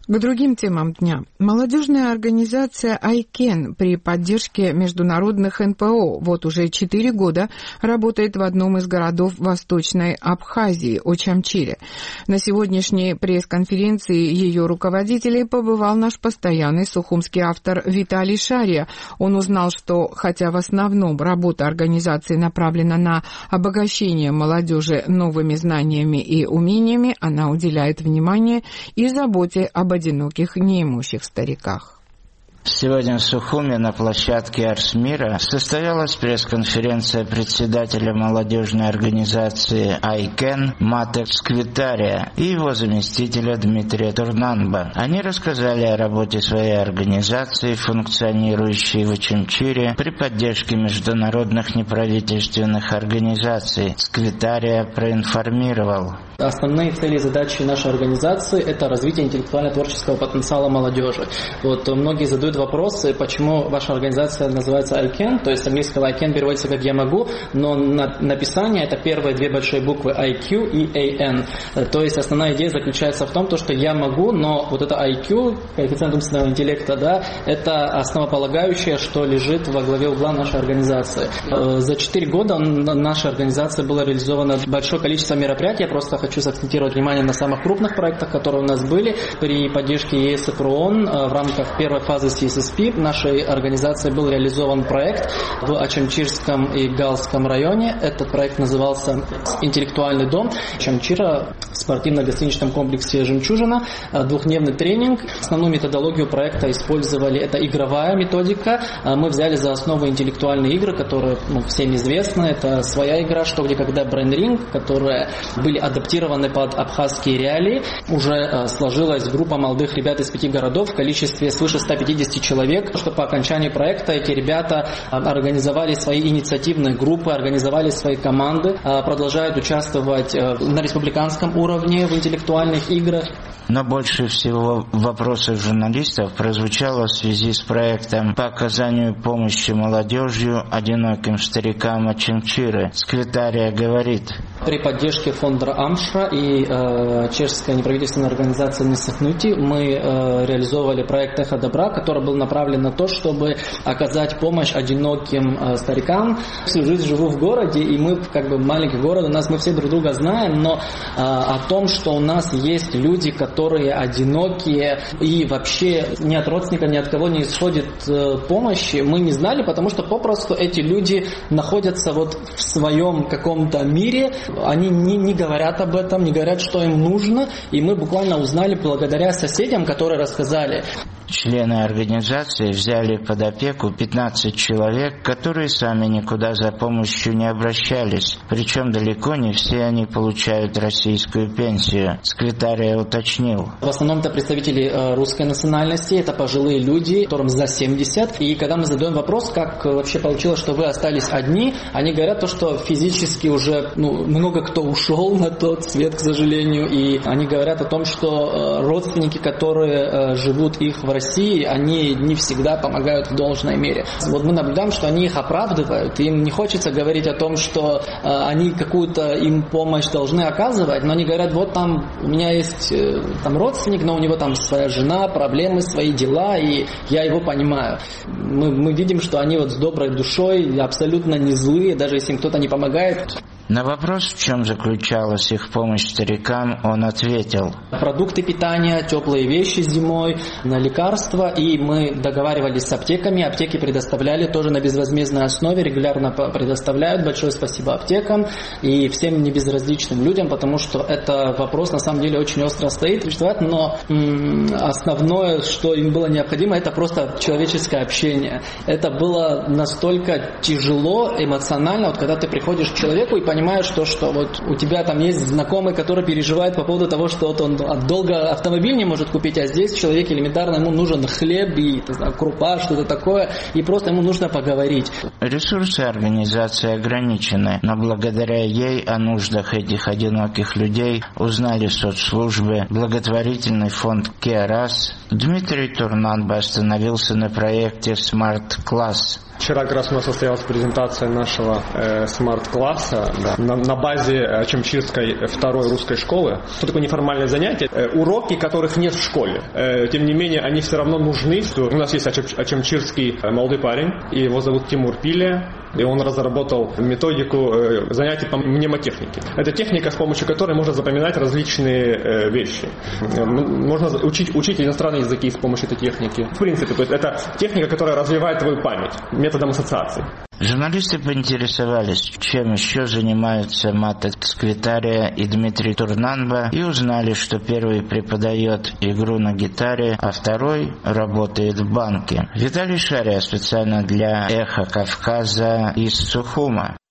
К другим темам дня. Молодежная организация ICAN при поддержке международных НПО вот уже 4 года работает в одном из городов Восточной Абхазии, Очамчире. На сегодняшней пресс-конференции ее руководителей побывал наш постоянный сухумский автор Виталий Шария. Он узнал, что хотя в основном работа организации направлена на обогащение молодежи новыми знаниями и умениями, она уделяет внимание и заботе об одиноких неимущих стариках. Сегодня в Сухуме на площадке Арсмира состоялась пресс-конференция председателя молодежной организации ICAN Мате Сквитария и его заместителя Дмитрия Турнанба. Они рассказали о работе своей организации, функционирующей в Очамчире при поддержке международных неправительственных организаций. Сквитария проинформировал. Основные цели и задачи нашей организации – это развитие интеллектуально-творческого потенциала молодежи. Многие задают вопросы, почему ваша организация называется ICAN, то есть с английского ICAN переводится как «я могу», но написание – это первые две большие буквы IQ и AN. То есть основная идея заключается в том, что я могу, но вот это IQ, коэффициент умственного интеллекта, это основополагающее, что лежит во главе угла нашей организации. За 4 года наша организация была реализовано большое количество мероприятий. Я просто хочу сакцентировать внимание на самых крупных проектах, которые у нас были. При поддержке ЕС и ПРООН в рамках первой фазы CSSP нашей организации был реализован проект в Очамчирском и Галском районе. Этот проект назывался «Интеллектуальный дом». Очамчира в спортивно-гостиничном комплексе «Жемчужина». Двухдневный тренинг. Основную методологию проекта использовали. Это игровая методика. Мы взяли за основу интеллектуальные игры, которые всем известны. Это своя игра «Что, где, когда», Brain Ring, которые были адаптированы под абхазские реалии. Уже сложилась группа молодых ребят из 5 городов в количестве свыше 150 человек, что по окончании проекта эти ребята организовали свои инициативные группы, организовали свои команды, продолжают участвовать на республиканском уровне в интеллектуальных играх. Но больше всего вопросов журналистов прозвучало в связи с проектом по оказанию помощи молодежью одиноким старикам Очамчиры. Сквитария говорит. При поддержке фонда Амшра и чешской неправительственной организации Несахнути мы реализовывали проект «Эхо добра», который был направлен на то, чтобы оказать помощь одиноким старикам. Всю жизнь живу в городе, и мы маленький город, мы все друг друга знаем, но о том, что у нас есть люди, которые одинокие и вообще ни от родственника, ни от кого не исходит помощи, мы не знали, потому что попросту эти люди находятся в своем каком-то мире, они не говорят об этом, не говорят, что им нужно, и мы буквально узнали благодаря соседям, которые рассказали. Члены организации взяли под опеку 15 человек, которые сами никуда за помощью не обращались. Причем далеко не все они получают российскую пенсию. Сквитария уточнил. В основном это представители русской национальности, это пожилые люди, которым за 70. И когда мы задаем вопрос, как вообще получилось, что вы остались одни, они говорят что физически уже много кто ушел на тот свет, к сожалению. И они говорят о том, что родственники, которые живут их в России, они не всегда помогают в должной мере. Мы наблюдаем, что они их оправдывают. Им не хочется говорить о том, что они какую-то им помощь должны оказывать, но они говорят, у меня есть родственник, но у него своя жена, проблемы, свои дела, и я его понимаю. Мы видим, что они с доброй душой, абсолютно не злые, даже если им кто-то не помогает. На вопрос, в чем заключалась их помощь старикам, он ответил. Продукты питания, теплые вещи зимой, на лекарства. И мы договаривались с аптеками. Аптеки предоставляли тоже на безвозмездной основе, регулярно предоставляют. Большое спасибо аптекам и всем небезразличным людям, потому что это вопрос на самом деле очень остро стоит. Но основное, что им было необходимо, это просто человеческое общение. Это было настолько тяжело эмоционально, когда ты приходишь к человеку и понимаешь, что у тебя есть знакомый, который переживает по поводу того, что он долго автомобиль не может купить, а здесь человек элементарно, ему нужен хлеб и крупа, что-то такое, и просто ему нужно поговорить. Ресурсы организации ограничены, но благодаря ей о нуждах этих одиноких людей узнали соцслужбы, благотворительный фонд «Керас». Дмитрий Турнанба остановился на проекте Smart Class. Вчера как раз у нас состоялась презентация нашего смарт-класса на базе Ачамчирской второй русской школы. Что такое неформальное занятие? Уроки, которых нет в школе. Тем не менее, они все равно нужны. У нас есть ачамчирский молодой парень, и его зовут Тимур Пилия, и он разработал методику занятий по мнемотехнике. Это техника, с помощью которой можно запоминать различные вещи. Можно учить иностранные языки с помощью этой техники. В принципе, то есть это техника, которая развивает твою память методом ассоциаций. Журналисты поинтересовались, чем еще занимаются Мата Цквитария и Дмитрий Турнанба, и узнали, что первый преподает игру на гитаре, а второй работает в банке. Виталий Шария специально для «Эхо Кавказа» из Сухума.